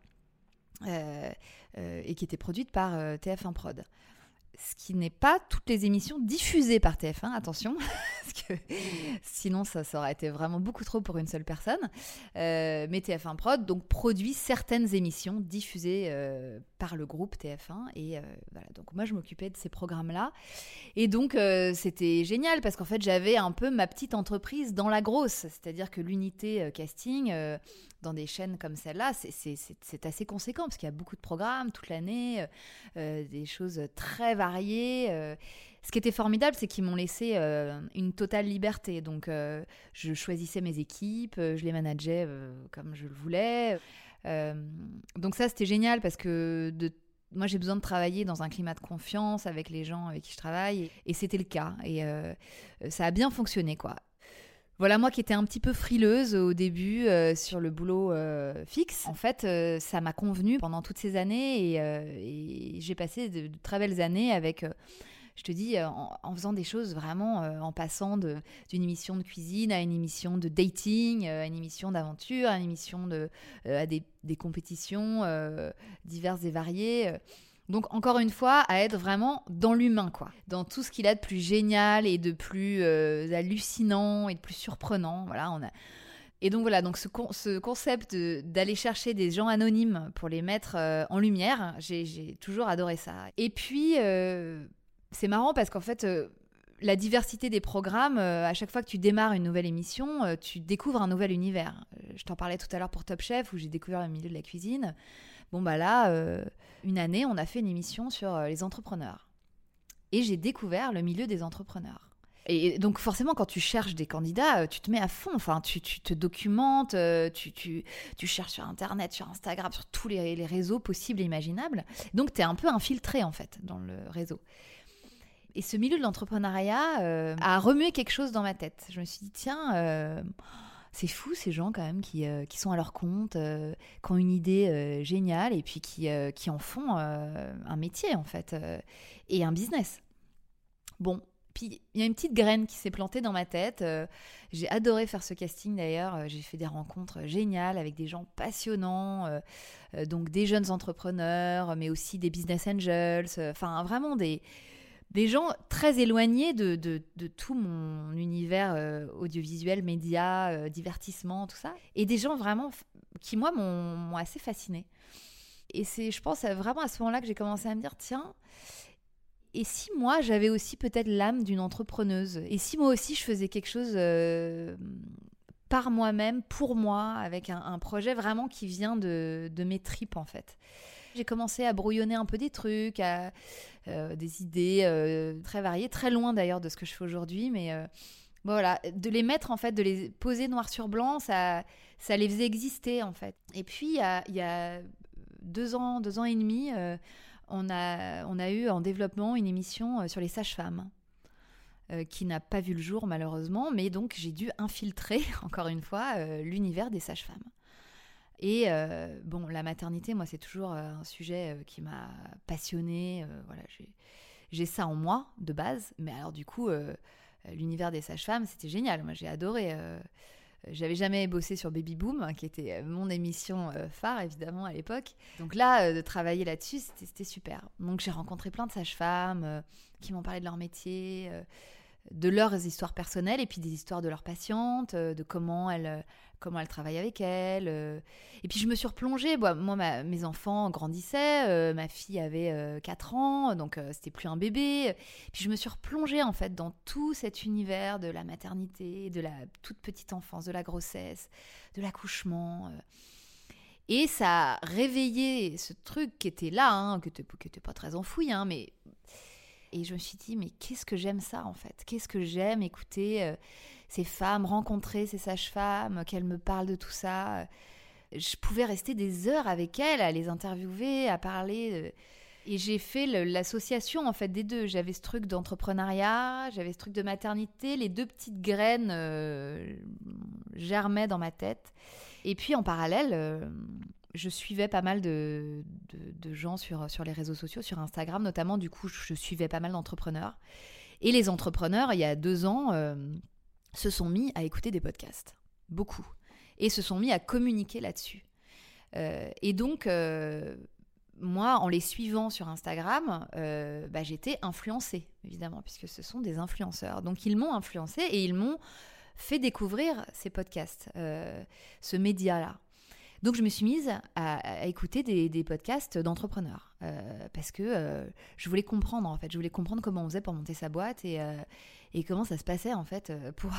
Euh, euh, et qui était produite par euh, T F un Prod. Ce qui n'est pas toutes les émissions diffusées par T F un, attention, parce que sinon ça, ça aurait été vraiment beaucoup trop pour une seule personne. Euh, mais T F un Prod donc, produit certaines émissions diffusées euh, par le groupe T F un. Et euh, voilà, donc moi je m'occupais de ces programmes-là. Et donc euh, c'était génial parce qu'en fait j'avais un peu ma petite entreprise dans la grosse. C'est-à-dire que l'unité euh, casting... Euh, dans des chaînes comme celle-là, c'est, c'est, c'est, c'est assez conséquent parce qu'il y a beaucoup de programmes toute l'année, euh, des choses très variées. Euh. Ce qui était formidable, c'est qu'ils m'ont laissé euh, une totale liberté. Donc, euh, je choisissais mes équipes, je les manageais euh, comme je le voulais. Euh, donc ça, c'était génial parce que de moi, j'ai besoin de travailler dans un climat de confiance avec les gens avec qui je travaille. Et, et c'était le cas. Et euh, ça a bien fonctionné, quoi. Voilà, moi qui étais un petit peu frileuse au début euh, sur le boulot euh, fixe, en fait, euh, ça m'a convenu pendant toutes ces années et, euh, et j'ai passé de, de très belles années avec, euh, je te dis, euh, en, en faisant des choses vraiment, euh, en passant de, d'une émission de cuisine à une émission de dating, euh, à une émission d'aventure, à une émission de, euh, à des, des compétitions euh, diverses et variées. Euh. Donc, encore une fois, à être vraiment dans l'humain, quoi. Dans tout ce qu'il a de plus génial et de plus euh, hallucinant et de plus surprenant. Voilà, on a... Et donc, voilà, donc ce, con- ce concept de, d'aller chercher des gens anonymes pour les mettre euh, en lumière, j'ai, j'ai toujours adoré ça. Et puis, euh, c'est marrant parce qu'en fait... Euh, la diversité des programmes, euh, à chaque fois que tu démarres une nouvelle émission, euh, tu découvres un nouvel univers. Euh, je t'en parlais tout à l'heure pour Top Chef, où j'ai découvert le milieu de la cuisine. Bon, bah là, euh, une année, on a fait une émission sur euh, les entrepreneurs. Et j'ai découvert le milieu des entrepreneurs. Et donc, forcément, quand tu cherches des candidats, euh, tu te mets à fond. Enfin, tu, tu te documentes, euh, tu, tu, tu cherches sur Internet, sur Instagram, sur tous les, les réseaux possibles et imaginables. Donc, tu es un peu infiltré, en fait, dans le réseau. Et ce milieu de l'entrepreneuriat euh, a remué quelque chose dans ma tête. Je me suis dit, tiens, euh, c'est fou ces gens quand même qui, euh, qui sont à leur compte, euh, qui ont une idée euh, géniale et puis qui, euh, qui en font euh, un métier en fait, euh, et un business. Bon, Puis il y a une petite graine qui s'est plantée dans ma tête. Euh, j'ai adoré faire ce casting d'ailleurs. Euh, j'ai fait des rencontres géniales avec des gens passionnants, euh, euh, donc des jeunes entrepreneurs, mais aussi des business angels. Enfin, euh, vraiment des, des gens très éloignés de, de, de tout mon univers euh, audiovisuel, médias, euh, divertissement, tout ça. Et des gens vraiment f- qui, moi, m'ont, m'ont assez fascinée. Et c'est, je pense, vraiment à ce moment-là que j'ai commencé à me dire, tiens... Et si moi, j'avais aussi peut-être l'âme d'une entrepreneuse ? Et si moi aussi, je faisais quelque chose euh, par moi-même, pour moi, avec un, un projet vraiment qui vient de, de mes tripes, en fait. J'ai commencé à brouillonner un peu des trucs, à, euh, des idées euh, très variées, très loin d'ailleurs de ce que je fais aujourd'hui, mais euh, voilà, de les mettre, en fait, de les poser noir sur blanc, ça, ça les faisait exister, en fait. Et puis, il y a, il y a deux ans, deux ans et demi... Euh, On a, on a eu en développement une émission sur les sages-femmes euh, qui n'a pas vu le jour malheureusement, mais donc j'ai dû infiltrer, encore une fois, euh, l'univers des sages-femmes. Et euh, bon, la maternité, moi, c'est toujours euh, un sujet euh, qui m'a passionnée. Euh, voilà, j'ai, j'ai ça en moi, de base. Mais alors, du coup, euh, l'univers des sages-femmes, c'était génial. Moi, j'ai adoré... Euh, J'avais jamais bossé sur Baby Boom, hein, qui était mon émission euh, phare, évidemment, à l'époque. Donc là, euh, de travailler là-dessus, c'était, c'était super. Donc j'ai rencontré plein de sages-femmes euh, qui m'ont parlé de leur métier, euh, de leurs histoires personnelles et puis des histoires de leurs patientes, euh, de comment elles, euh, comment elles travaillent avec elles. Euh. Et puis je me suis replongée. Moi, moi ma, mes enfants grandissaient, euh, ma fille avait euh, quatre ans, donc euh, c'était plus un bébé. Puis je me suis replongée en fait dans tout cet univers de la maternité, de la toute petite enfance, de la grossesse, de l'accouchement. Euh. Et ça a réveillé ce truc qui était là, hein, qui n'était pas très enfoui, hein, mais... Et je me suis dit, mais qu'est-ce que j'aime ça, en fait ? Qu'est-ce que j'aime écouter euh, ces femmes, rencontrer ces sages-femmes, qu'elles me parlent de tout ça. Je pouvais rester des heures avec elles, à les interviewer, à parler. De... Et j'ai fait le, l'association, en fait, des deux. J'avais ce truc d'entrepreneuriat, j'avais ce truc de maternité. Les deux petites graines euh, germaient dans ma tête. Et puis, en parallèle... Euh, je suivais pas mal de, de, de gens sur, sur les réseaux sociaux, sur Instagram notamment. Du coup, je suivais pas mal d'entrepreneurs. Et les entrepreneurs, il y a deux ans, euh, se sont mis à écouter des podcasts. Beaucoup. Et se sont mis à communiquer là-dessus. Euh, et donc, euh, moi, en les suivant sur Instagram, euh, bah, j'étais influencée, évidemment, puisque ce sont des influenceurs. Donc, ils m'ont influencée et ils m'ont fait découvrir ces podcasts, euh, ce média-là. Donc, je me suis mise à, à écouter des, des podcasts d'entrepreneurs euh, parce que euh, je voulais comprendre, en fait. Je voulais comprendre comment on faisait pour monter sa boîte et, euh, et comment ça se passait, en fait, pour,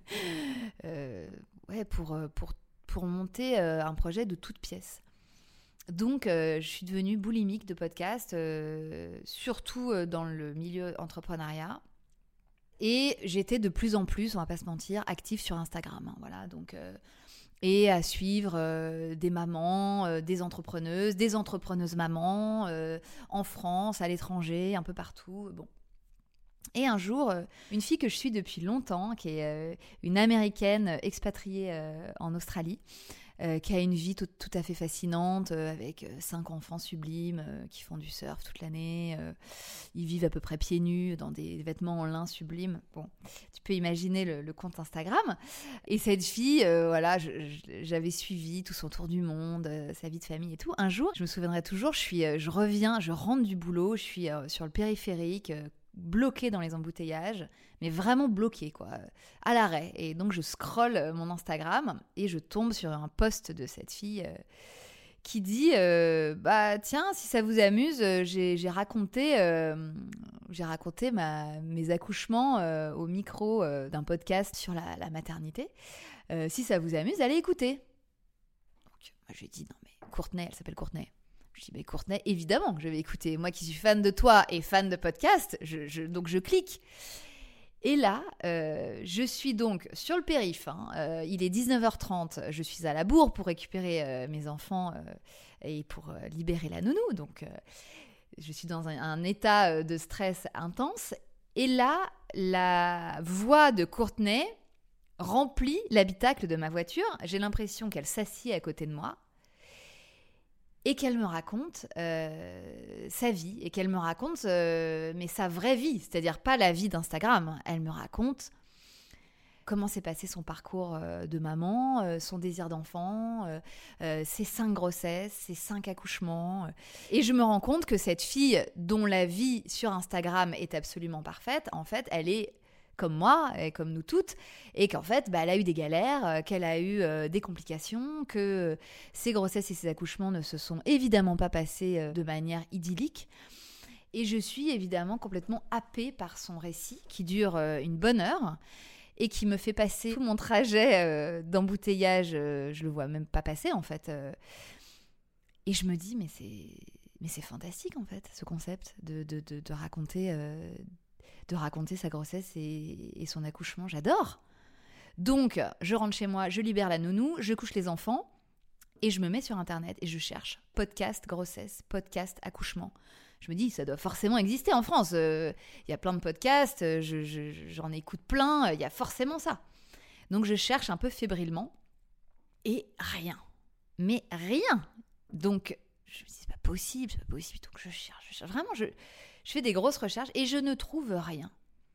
euh, ouais, pour, pour, pour monter euh, un projet de toutes pièces. Donc, euh, je suis devenue boulimique de podcasts, euh, surtout euh, dans le milieu entrepreneuriat. Et j'étais de plus en plus, on va pas se mentir, active sur Instagram. Hein, voilà, donc... Euh, et à suivre euh, des mamans, euh, des entrepreneuses, des entrepreneuses mamans, euh, en France, à l'étranger, un peu partout. Bon. Et un jour, euh, une fille que je suis depuis longtemps, qui est euh, une Américaine expatriée euh, en Australie, euh, qui a une vie tout, tout à fait fascinante, euh, avec euh, cinq enfants sublimes euh, qui font du surf toute l'année. Euh, ils vivent à peu près pieds nus dans des vêtements en lin sublimes. Bon, tu peux imaginer le, le compte Instagram. Et cette fille, euh, voilà, je, je, j'avais suivi tout son tour du monde, euh, sa vie de famille et tout. Un jour, je me souviendrai toujours, je, suis, euh, je reviens, je rentre du boulot, je suis euh, sur le périphérique, euh, bloquée dans les embouteillages, mais vraiment bloquée, quoi, à l'arrêt. Et donc, je scrolle mon Instagram et je tombe sur un post de cette fille euh, qui dit euh, bah tiens, si ça vous amuse, j'ai, j'ai raconté, euh, j'ai raconté ma, mes accouchements euh, au micro euh, d'un podcast sur la, la maternité. Euh, si ça vous amuse, allez écouter. Donc, moi, je lui ai dit non mais Courtenay, elle s'appelle Courtenay. Je dis, mais Courtenay, évidemment que je vais écouter. Moi qui suis fan de toi et fan de podcast, je, je, donc je clique. Et là, euh, je suis donc sur le périph'. Hein, euh, il est dix-neuf heures trente. Je suis à la bourre pour récupérer euh, mes enfants euh, et pour euh, libérer la nounou. Donc, euh, je suis dans un, un état de stress intense. Et là, la voix de Courtenay remplit l'habitacle de ma voiture. J'ai l'impression qu'elle s'assied à côté de moi. et qu'elle me raconte euh, sa vie, et qu'elle me raconte euh, mais sa vraie vie, c'est-à-dire pas la vie d'Instagram. Elle me raconte comment s'est passé son parcours euh, de maman, euh, son désir d'enfant, euh, euh, ses cinq grossesses, ses cinq accouchements. Euh. Et je me rends compte que cette fille, dont la vie sur Instagram est absolument parfaite, en fait, elle est comme moi et comme nous toutes, et qu'en fait, bah, elle a eu des galères, euh, qu'elle a eu euh, des complications, que euh, ses grossesses et ses accouchements ne se sont évidemment pas passés euh, de manière idyllique. Et je suis évidemment complètement happée par son récit, qui dure euh, une bonne heure, et qui me fait passer tout mon trajet euh, d'embouteillage, euh, je le vois même pas passer en fait. Euh, et je me dis, mais c'est, mais c'est fantastique en fait, ce concept de, de, de, de, raconter, euh, de raconter sa grossesse et, et son accouchement, j'adore. Donc, je rentre chez moi, je libère la nounou, je couche les enfants, et je me mets sur Internet et je cherche podcast grossesse, podcast accouchement. Je me dis, ça doit forcément exister en France. Il euh, y a plein de podcasts, je, je, j'en écoute plein, il euh, y a forcément ça. Donc je cherche un peu fébrilement et rien. Mais rien. Donc je me dis, c'est pas possible, c'est pas possible. Donc je cherche, je cherche. Vraiment, je, je fais des grosses recherches et je ne trouve rien.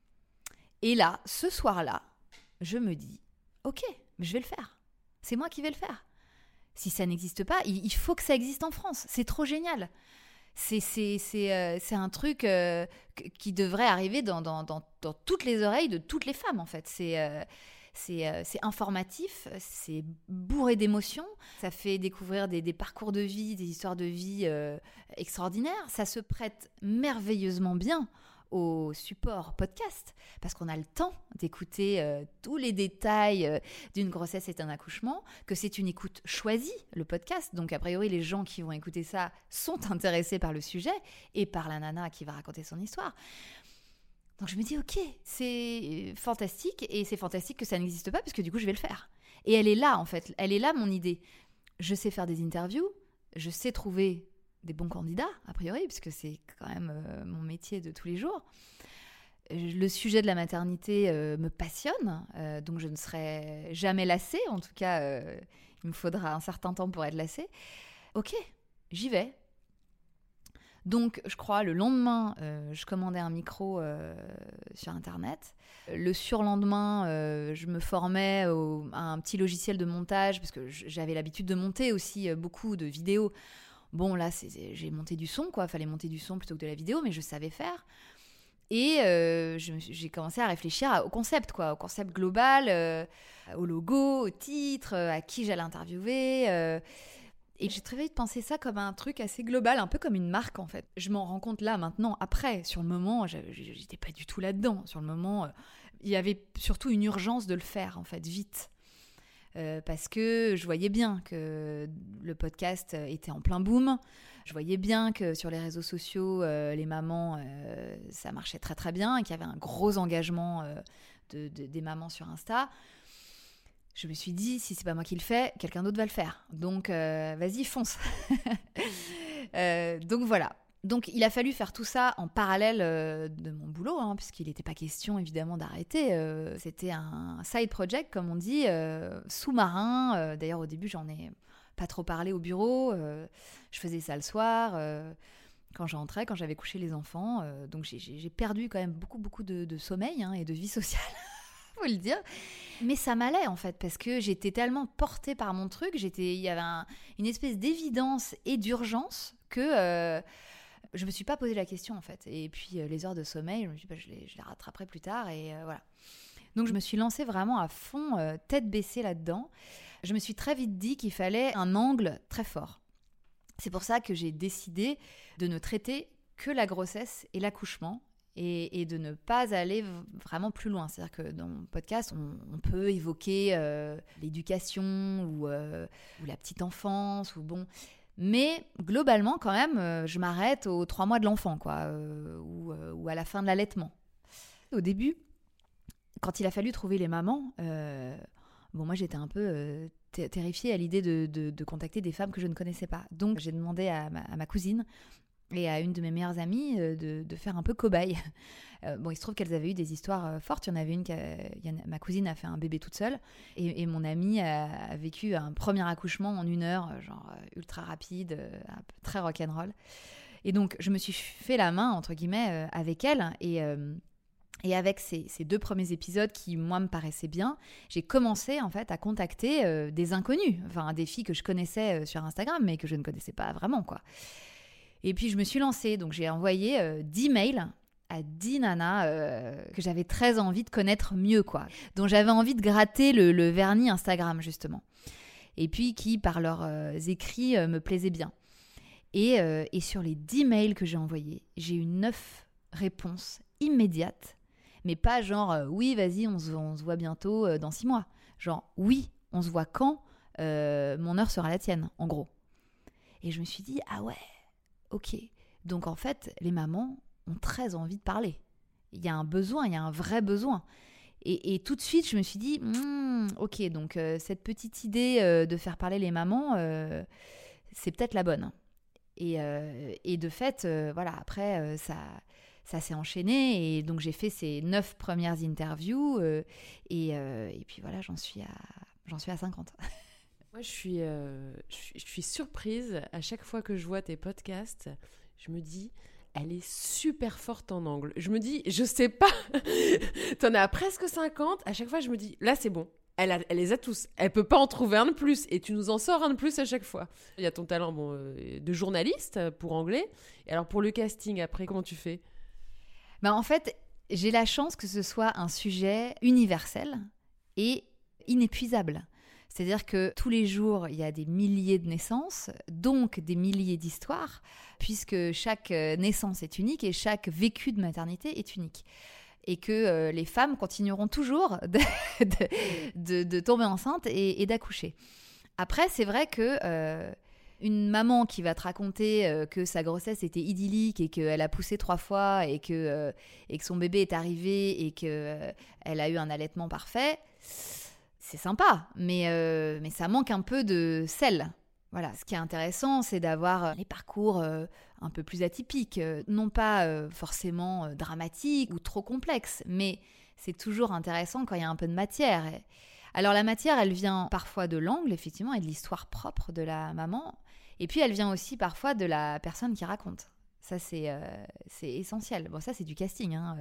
Et là, ce soir-là, je me dis, ok, mais je vais le faire. C'est moi qui vais le faire. Si ça n'existe pas, il, il faut que ça existe en France. C'est trop génial. C'est, c'est, c'est, euh, c'est un truc euh, qui devrait arriver dans, dans, dans, dans toutes les oreilles de toutes les femmes, en fait. C'est, euh, c'est, euh, c'est informatif, c'est bourré d'émotions, ça fait découvrir des, des parcours de vie, des histoires de vie euh, extraordinaires. Ça se prête merveilleusement bien au support podcast, parce qu'on a le temps d'écouter euh, tous les détails euh, d'une grossesse et d'un accouchement, que c'est une écoute choisie, le podcast. Donc, a priori, les gens qui vont écouter ça sont intéressés par le sujet et par la nana qui va raconter son histoire. Donc, je me dis, ok, c'est fantastique, et c'est fantastique que ça n'existe pas, parce que du coup, je vais le faire. Et elle est là, en fait. Elle est là, mon idée. Je sais faire des interviews, je sais trouver des bons candidats, a priori, puisque c'est quand même euh, mon métier de tous les jours. Le sujet de la maternité euh, me passionne, euh, donc je ne serai jamais lassée. En tout cas, euh, il me faudra un certain temps pour être lassée. Ok, j'y vais. Donc, je crois, le lendemain, euh, je commandais un micro euh, sur Internet. Le surlendemain, euh, je me formais au, à un petit logiciel de montage, parce que j'avais l'habitude de monter aussi euh, beaucoup de vidéos. Bon, là, c'est, j'ai monté du son, quoi. Fallait monter du son plutôt que de la vidéo, mais je savais faire. Et euh, je, j'ai commencé à réfléchir à, au concept, quoi, au concept global, euh, au logo, au titre, à qui j'allais interviewer. Euh, et j'ai très vite pensé ça comme un truc assez global, un peu comme une marque, en fait. Je m'en rends compte là, maintenant, après. Sur le moment, j'étais pas du tout là-dedans. Sur le moment, il y avait surtout une urgence de le faire, en fait, vite. Euh, parce que je voyais bien que le podcast était en plein boom. Je voyais bien que sur les réseaux sociaux, euh, les mamans, euh, ça marchait très très bien, et qu'il y avait un gros engagement euh, de, de, des mamans sur Insta. Je me suis dit, si c'est pas moi qui le fais, quelqu'un d'autre va le faire. Donc, euh, vas-y, fonce. euh, donc voilà. Donc, il a fallu faire tout ça en parallèle euh, de mon boulot, hein, puisqu'il n'était pas question, évidemment, d'arrêter. Euh, c'était un side project, comme on dit, euh, sous-marin. Euh, d'ailleurs, au début, j'en ai pas trop parlé au bureau. Euh, je faisais ça le soir, euh, quand je rentrais, quand j'avais couché les enfants. Euh, donc, j'ai, j'ai perdu quand même beaucoup, beaucoup de, de sommeil hein, et de vie sociale, faut le dire. Mais ça m'allait, en fait, parce que j'étais tellement portée par mon truc. J'étais, il y avait un, une espèce d'évidence et d'urgence que... Euh, je me suis pas posé la question en fait. Et puis euh, les heures de sommeil, je me suis dit, bah, je, les, je les rattraperai plus tard et euh, voilà. Donc je me suis lancée vraiment à fond, euh, tête baissée là-dedans. Je me suis très vite dit qu'il fallait un angle très fort. C'est pour ça que j'ai décidé de ne traiter que la grossesse et l'accouchement et, et de ne pas aller v- vraiment plus loin. C'est-à-dire que dans mon podcast, on, on peut évoquer euh, l'éducation ou, euh, ou la petite enfance ou bon... Mais globalement, quand même, euh, je m'arrête aux trois mois de l'enfant, quoi, euh, ou, euh, ou à la fin de l'allaitement. Au début, quand il a fallu trouver les mamans, euh, bon, moi j'étais un peu euh, t- terrifiée à l'idée de, de, de contacter des femmes que je ne connaissais pas. Donc j'ai demandé à ma, à ma cousine et à une de mes meilleures amies euh, de, de faire un peu cobaye. Euh, bon, il se trouve qu'elles avaient eu des histoires euh, fortes. Il y en avait une, qui a, il y en a, ma cousine a fait un bébé toute seule, et, et mon amie a, a vécu un premier accouchement en une heure, genre euh, ultra rapide, euh, un peu, très rock'n'roll. Et donc, je me suis fait la main, entre guillemets, euh, avec elle, et... Euh, Et avec ces, ces deux premiers épisodes qui, moi, me paraissaient bien, j'ai commencé, en fait, à contacter euh, des inconnus. Enfin, des filles que je connaissais euh, sur Instagram, mais que je ne connaissais pas vraiment, quoi. Et puis, je me suis lancée. Donc, j'ai envoyé euh, dix mails à dix nanas euh, que j'avais très envie de connaître mieux, quoi. Dont j'avais envie de gratter le, le vernis Instagram, justement. Et puis, qui, par leurs euh, écrits, euh, me plaisaient bien. Et, euh, et sur les dix mails que j'ai envoyés, j'ai eu neuf réponses immédiates. Mais pas genre, euh, oui, vas-y, on se, on se voit bientôt euh, dans six mois. Genre, oui, on se voit quand euh, mon heure sera la tienne, en gros. Et je me suis dit, ah ouais, ok. Donc en fait, les mamans ont très envie de parler. Il y a un besoin, il y a un vrai besoin. Et, et tout de suite, je me suis dit, mm, ok, donc euh, cette petite idée euh, de faire parler les mamans, euh, c'est peut-être la bonne. Et, euh, et de fait, euh, voilà, après, euh, ça... Ça s'est enchaîné et donc j'ai fait ces neuf premières interviews euh, et, euh, et puis voilà, j'en suis à, j'en suis à cinquante. Moi, je suis, euh, je suis, je suis surprise à chaque fois que je vois tes podcasts. Je me dis, elle est super forte en angle. Je me dis, je sais pas, t'en as presque cinquante. À chaque fois, je me dis, là, c'est bon. Elle, a, elle les a tous. Elle peut pas en trouver un de plus. Et tu nous en sors un de plus à chaque fois. Il y a ton talent bon, euh, de journaliste pour anglais. Et alors, pour le casting, après, comment tu fais ? Ben, en fait, j'ai la chance que ce soit un sujet universel et inépuisable. C'est-à-dire que tous les jours, il y a des milliers de naissances, donc des milliers d'histoires, puisque chaque naissance est unique et chaque vécu de maternité est unique. Et que euh, les femmes continueront toujours de, de, de, de tomber enceinte et, et d'accoucher. Après, c'est vrai que euh, une maman qui va te raconter euh, que sa grossesse était idyllique et qu'elle a poussé trois fois et que, euh, et que son bébé est arrivé et qu'elle euh, a eu un allaitement parfait, c'est sympa, mais, euh, mais ça manque un peu de sel. Voilà, ce qui est intéressant, c'est d'avoir les parcours euh, un peu plus atypiques, euh, non pas euh, forcément euh, dramatiques ou trop complexes, mais c'est toujours intéressant quand il y a un peu de matière. Et... Alors la matière, elle vient parfois de l'angle, effectivement, et de l'histoire propre de la maman, et puis elle vient aussi parfois de la personne qui raconte. Ça, c'est, euh, c'est essentiel. Bon, ça, c'est du casting. Hein.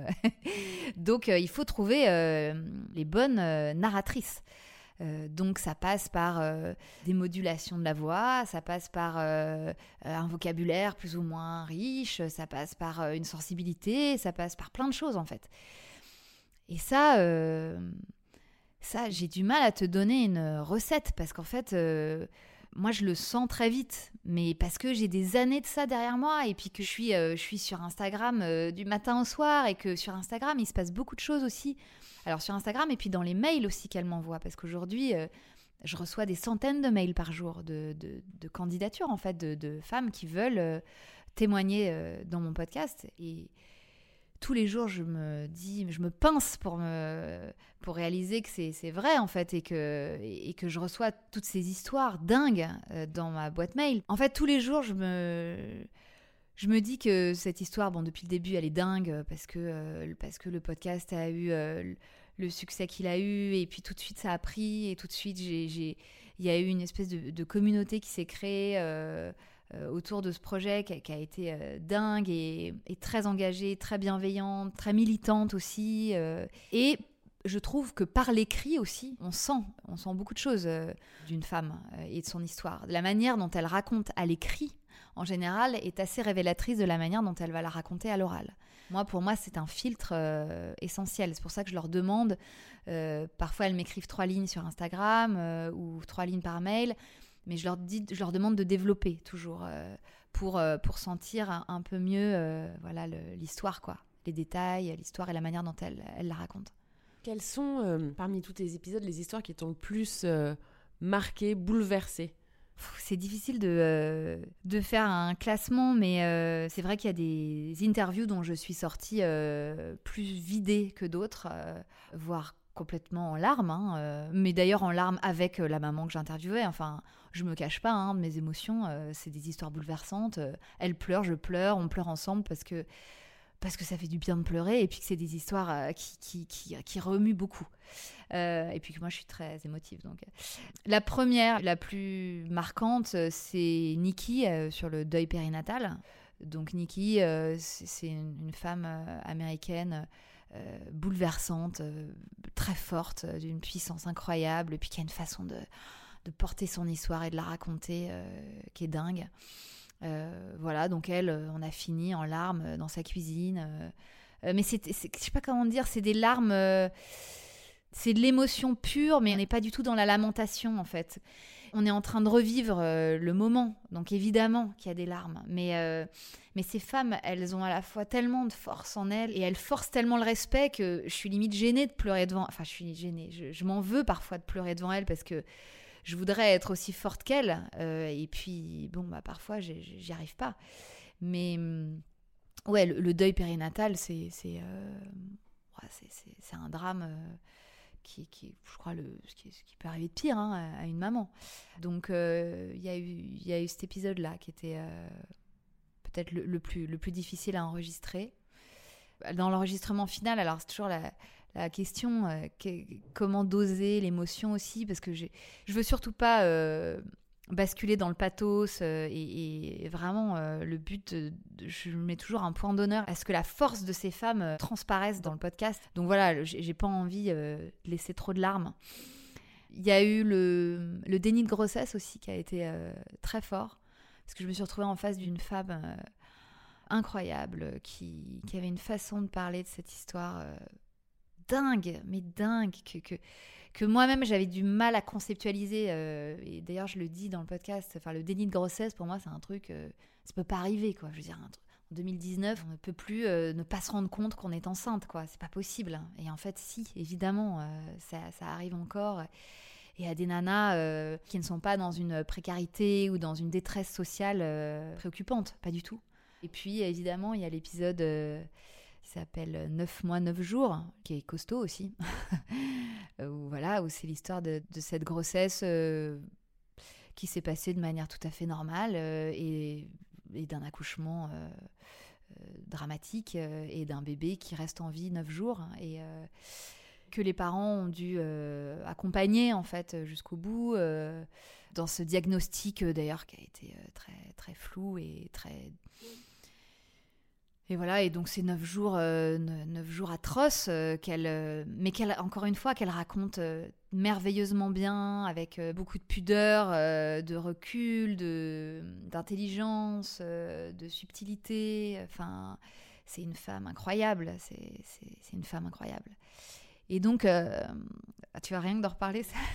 Donc, euh, il faut trouver euh, les bonnes euh, narratrices. Euh, donc ça passe par euh, des modulations de la voix, ça passe par euh, un vocabulaire plus ou moins riche, ça passe par euh, une sensibilité, ça passe par plein de choses en fait. Et ça, euh, ça j'ai du mal à te donner une recette parce qu'en fait, euh, moi je le sens très vite, mais parce que j'ai des années de ça derrière moi et puis que je suis, euh, je suis sur Instagram euh, du matin au soir et que sur Instagram il se passe beaucoup de choses aussi. Alors sur Instagram et puis dans les mails aussi qu'elle m'envoie parce qu'aujourd'hui euh, je reçois des centaines de mails par jour de, de, de candidatures en fait de, de femmes qui veulent euh, témoigner euh, dans mon podcast et tous les jours je me dis je me pince pour me pour réaliser que c'est, c'est vrai en fait et que et que je reçois toutes ces histoires dingues euh, dans ma boîte mail. En fait tous les jours je me Je me dis que cette histoire, bon, depuis le début, elle est dingue parce que, euh, parce que le podcast a eu euh, le succès qu'il a eu et puis tout de suite ça a pris et tout de suite j'ai, j'ai, il y a eu une espèce de, de communauté qui s'est créée euh, euh, autour de ce projet qui a, qui a été euh, dingue et, et très engagée, très bienveillante, très militante aussi. Euh, et je trouve que par l'écrit aussi, on sent, on sent beaucoup de choses euh, d'une femme euh, et de son histoire. La manière dont elle raconte à l'écrit, en général, est assez révélatrice de la manière dont elle va la raconter à l'oral. Moi, pour moi, c'est un filtre euh, essentiel. C'est pour ça que je leur demande, euh, parfois elles m'écrivent trois lignes sur Instagram euh, ou trois lignes par mail, mais je leur, dis, je leur demande de développer toujours euh, pour, euh, pour sentir un, un peu mieux euh, voilà, le, l'histoire, quoi. Les détails, l'histoire et la manière dont elle, elle la raconte. Quels sont, euh, parmi tous tes épisodes, les histoires qui t'ont le plus euh, marqué, bouleversé ? C'est difficile de, euh, de faire un classement, mais euh, c'est vrai qu'il y a des interviews dont je suis sortie euh, plus vidée que d'autres, euh, voire complètement en larmes, hein, euh, mais d'ailleurs en larmes avec euh, la maman que j'interviewais. Enfin, Je me cache pas, hein, mes émotions, euh, c'est des histoires bouleversantes. Euh, elle pleure, je pleure, on pleure ensemble parce que, parce que ça fait du bien de pleurer et puis que c'est des histoires euh, qui, qui, qui, qui remuent beaucoup. Euh, et puis que moi, je suis très émotive. Donc. La première, la plus marquante, c'est Nikki euh, sur le deuil périnatal. Donc Nikki, euh, c'est, c'est une, une femme euh, américaine euh, bouleversante, euh, très forte, euh, d'une puissance incroyable, et puis qui a une façon de, de porter son histoire et de la raconter euh, qui est dingue. Euh, voilà, donc elle, on a fini en larmes dans sa cuisine. Euh, mais c'est, c'est, je sais pas comment dire, c'est des larmes... Euh, c'est de l'émotion pure, mais on n'est pas du tout dans la lamentation, en fait. On est en train de revivre euh, le moment, donc évidemment qu'il y a des larmes. Mais, euh, mais ces femmes, elles ont à la fois tellement de force en elles, et elles forcent tellement le respect que je suis limite gênée de pleurer devant... Enfin, je suis gênée, je, je m'en veux parfois de pleurer devant elles, parce que je voudrais être aussi forte qu'elles. Euh, et puis, bon, bah, parfois, j'y, j'y arrive pas. Mais, ouais, le, le deuil périnatal, c'est, c'est, euh, ouais, c'est, c'est, c'est un drame... Euh, Qui, qui, je crois, le, ce, qui, ce qui peut arriver de pire hein, à une maman. Donc, il euh, y, y a eu cet épisode-là qui était euh, peut-être le, le, plus, le plus difficile à enregistrer. Dans l'enregistrement final, alors c'est toujours la, la question, euh, que, comment doser l'émotion aussi, parce que j'ai, je veux surtout pas euh, basculer dans le pathos euh, et, et vraiment euh, le but, de, de, je mets toujours un point d'honneur à ce que la force de ces femmes euh, transparaisse dans le podcast. Donc voilà, j'ai, j'ai pas envie euh, de laisser trop de larmes. Il y a eu le, le déni de grossesse aussi qui a été euh, très fort, parce que je me suis retrouvée en face d'une femme euh, incroyable qui, qui avait une façon de parler de cette histoire euh, dingue, mais dingue, que... que que moi-même j'avais du mal à conceptualiser, euh, et d'ailleurs je le dis dans le podcast, enfin le déni de grossesse pour moi c'est un truc, euh, ça peut pas arriver quoi, je veux dire un truc, en deux mille dix-neuf on ne peut plus euh, ne pas se rendre compte qu'on est enceinte quoi, c'est pas possible, et en fait si, évidemment euh, ça, ça arrive encore, et à des nanas euh, qui ne sont pas dans une précarité ou dans une détresse sociale euh, préoccupante, pas du tout. Et puis évidemment il y a l'épisode euh, qui s'appelle neuf mois, neuf jours, qui est costaud aussi. où, voilà, où c'est l'histoire de, de cette grossesse euh, qui s'est passée de manière tout à fait normale euh, et, et d'un accouchement euh, euh, dramatique euh, et d'un bébé qui reste en vie neuf jours et euh, que les parents ont dû euh, accompagner en fait jusqu'au bout euh, dans ce diagnostic euh, d'ailleurs qui a été euh, très, très flou et très... Et voilà, et donc c'est neuf jours, euh, neuf jours atroces, euh, qu'elle, euh, mais qu'elle, encore une fois, qu'elle raconte euh, merveilleusement bien, avec euh, beaucoup de pudeur, euh, de recul, de, d'intelligence, euh, de subtilité. Enfin, c'est une femme incroyable, c'est, c'est, c'est une femme incroyable. Et donc, euh, tu as rien que d'en reparler, ça...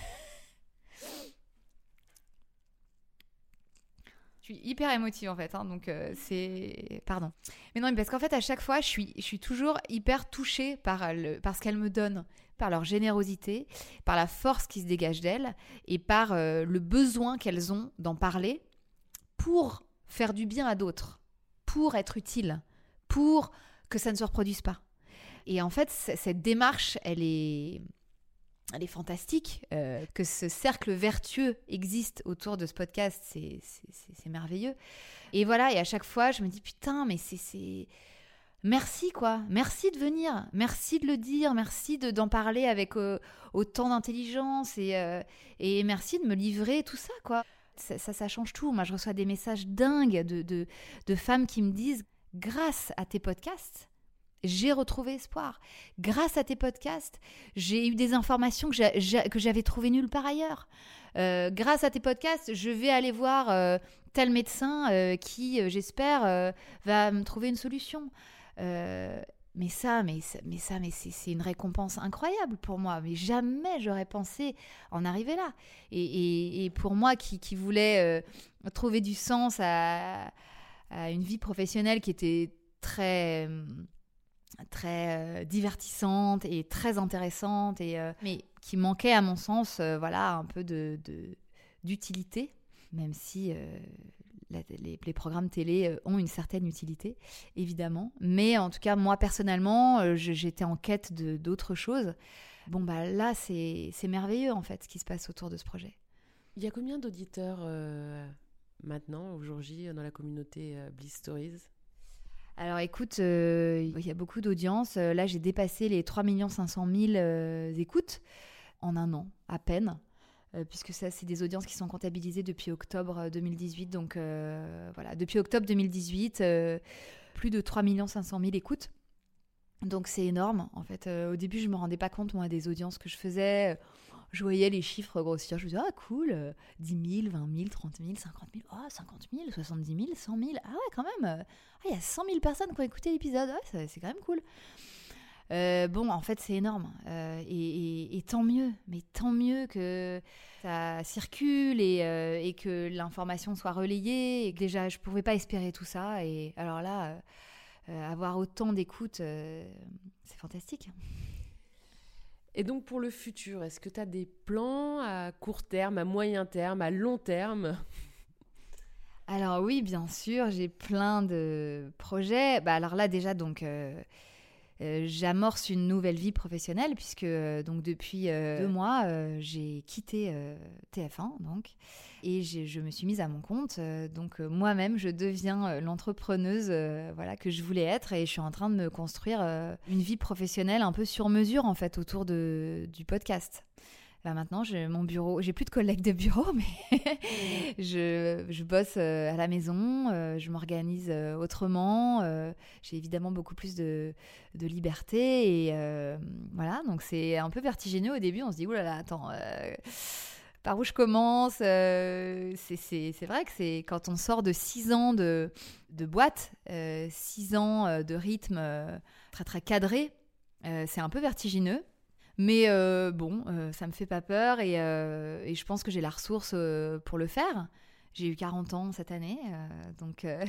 Je suis hyper émotive en fait, hein, donc euh, c'est... Pardon. Mais non, mais parce qu'en fait, à chaque fois, je suis, je suis toujours hyper touchée par, le, par ce qu'elles me donnent, par leur générosité, par la force qui se dégage d'elles et par euh, le besoin qu'elles ont d'en parler pour faire du bien à d'autres, pour être utile, pour que ça ne se reproduise pas. Et en fait, c- cette démarche, elle est... Elle est fantastique, euh, que ce cercle vertueux existe autour de ce podcast, c'est, c'est, c'est, c'est merveilleux. Et voilà, et à chaque fois, je me dis, putain, mais c'est... c'est... Merci, quoi. Merci de venir. Merci de le dire. Merci de, d'en parler avec euh, autant d'intelligence. Et, euh, et merci de me livrer tout ça, quoi. Ça, ça, ça change tout. Moi, je reçois des messages dingues de, de, de femmes qui me disent, grâce à tes podcasts, j'ai retrouvé espoir. Grâce à tes podcasts, j'ai eu des informations que, j'a, j'a, que j'avais trouvées nulle part ailleurs. Euh, grâce à tes podcasts, je vais aller voir euh, tel médecin euh, qui, euh, j'espère, euh, va me trouver une solution. Euh, mais ça, mais, mais ça, mais c'est, c'est une récompense incroyable pour moi. Mais jamais j'aurais pensé en arriver là. Et, et, et pour moi qui, qui voulais euh, trouver du sens à, à une vie professionnelle qui était très... très euh, divertissante et très intéressante, et, euh, mais qui manquait à mon sens euh, voilà, un peu de, de, d'utilité, même si euh, la, les, les programmes télé euh, ont une certaine utilité, évidemment. Mais en tout cas, moi, personnellement, euh, je, j'étais en quête de, d'autres choses. Bon, bah là, c'est, c'est merveilleux, en fait, ce qui se passe autour de ce projet. Il y a combien d'auditeurs euh, maintenant, au jour J, dans la communauté euh, Bliss Stories ? Alors écoute, euh, il y a beaucoup d'audience. Là, j'ai dépassé les trois millions cinq cent mille euh, écoutes en un an, à peine. Euh, puisque ça, c'est des audiences qui sont comptabilisées depuis octobre deux mille dix-huit. Donc euh, voilà, depuis octobre deux mille dix-huit, euh, plus de trois millions cinq cent mille écoutes. Donc c'est énorme. En fait, euh, au début, je ne me rendais pas compte, moi, des audiences que je faisais. Je voyais les chiffres grossir. Je me disais, ah cool, euh, dix mille, vingt mille, trente mille, cinquante mille, oh, cinquante mille, soixante-dix mille, cent mille. Ah ouais, quand même. Ah, il y a cent mille personnes qui ont écouté l'épisode. Ouais, c'est, c'est quand même cool. Euh, bon, en fait, c'est énorme. Euh, et, et, et tant mieux. Mais tant mieux que ça circule et, euh, et que l'information soit relayée. Et que déjà, je ne pouvais pas espérer tout ça. Et alors là, euh, euh, avoir autant d'écoutes, euh, c'est fantastique. Et donc pour le futur, est-ce que tu as des plans à court terme, à moyen terme, à long terme ? Alors oui, bien sûr, j'ai plein de projets. Bah alors là déjà, donc, euh, euh, j'amorce une nouvelle vie professionnelle puisque euh, donc, depuis euh, deux mois, euh, j'ai quitté euh, T F un donc, et j'ai, je me suis mise à mon compte. Euh, donc euh, moi-même, je deviens euh, l'entrepreneuse euh, voilà, que je voulais être et je suis en train de me construire euh, une vie professionnelle un peu sur mesure en fait autour de, du podcast. Bah maintenant, j'ai mon bureau, j'ai plus de collègues de bureau, mais je, je bosse euh, à la maison, euh, je m'organise euh, autrement, euh, j'ai évidemment beaucoup plus de, de liberté et euh, voilà, donc c'est un peu vertigineux au début, on se dit oulala, attends, euh, par où je commence euh, c'est, c'est, c'est vrai que c'est quand on sort de six ans de, de boîte, euh, six ans de rythme euh, très très cadré, euh, c'est un peu vertigineux. Mais euh, bon, euh, ça me fait pas peur et, euh, et je pense que j'ai la ressource euh, pour le faire. J'ai eu quarante ans cette année, euh, donc euh,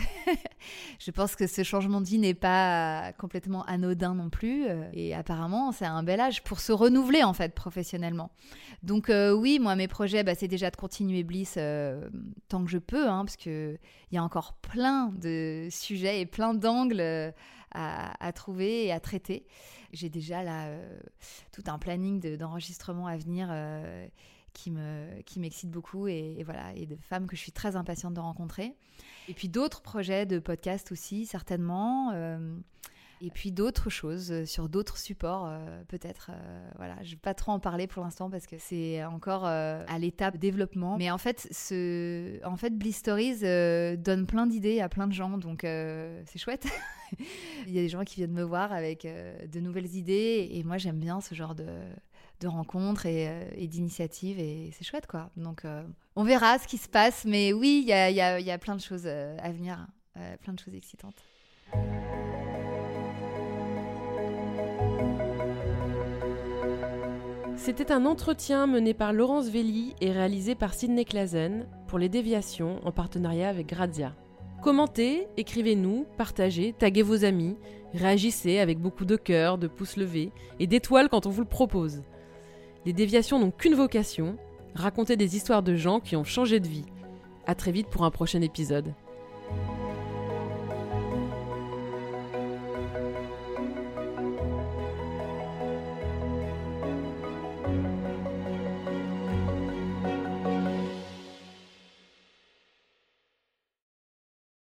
je pense que ce changement de vie n'est pas complètement anodin non plus. Euh, et apparemment, c'est un bel âge pour se renouveler en fait professionnellement. Donc euh, oui, moi mes projets, bah, c'est déjà de continuer Bliss euh, tant que je peux, hein, parce qu'il y a encore plein de sujets et plein d'angles euh, à, à trouver et à traiter. J'ai déjà là euh, tout un planning de, d'enregistrement à venir euh, qui, me, qui m'excite beaucoup et, et voilà, et de femmes que je suis très impatiente de rencontrer. Et puis d'autres projets de podcast aussi, certainement. Euh, et puis d'autres choses sur d'autres supports, euh, peut-être. Euh, voilà, je ne vais pas trop en parler pour l'instant parce que c'est encore euh, à l'étape développement. Mais en fait, ce, en fait Bliss Stories euh, donne plein d'idées à plein de gens, donc euh, c'est chouette. Il y a des gens qui viennent me voir avec euh, de nouvelles idées et moi, j'aime bien ce genre de, de rencontres et, euh, et d'initiatives et c'est chouette, quoi. Donc, euh, on verra ce qui se passe. Mais oui, il y a, y a, y a plein de choses euh, à venir, euh, plein de choses excitantes. C'était un entretien mené par Laurence Velli et réalisé par Sydney Clazen pour Les Déviations en partenariat avec Grazia. Commentez, écrivez-nous, partagez, taguez vos amis, réagissez avec beaucoup de cœur, de pouces levés et d'étoiles quand on vous le propose. Les Déviations n'ont qu'une vocation, raconter des histoires de gens qui ont changé de vie. À très vite pour un prochain épisode.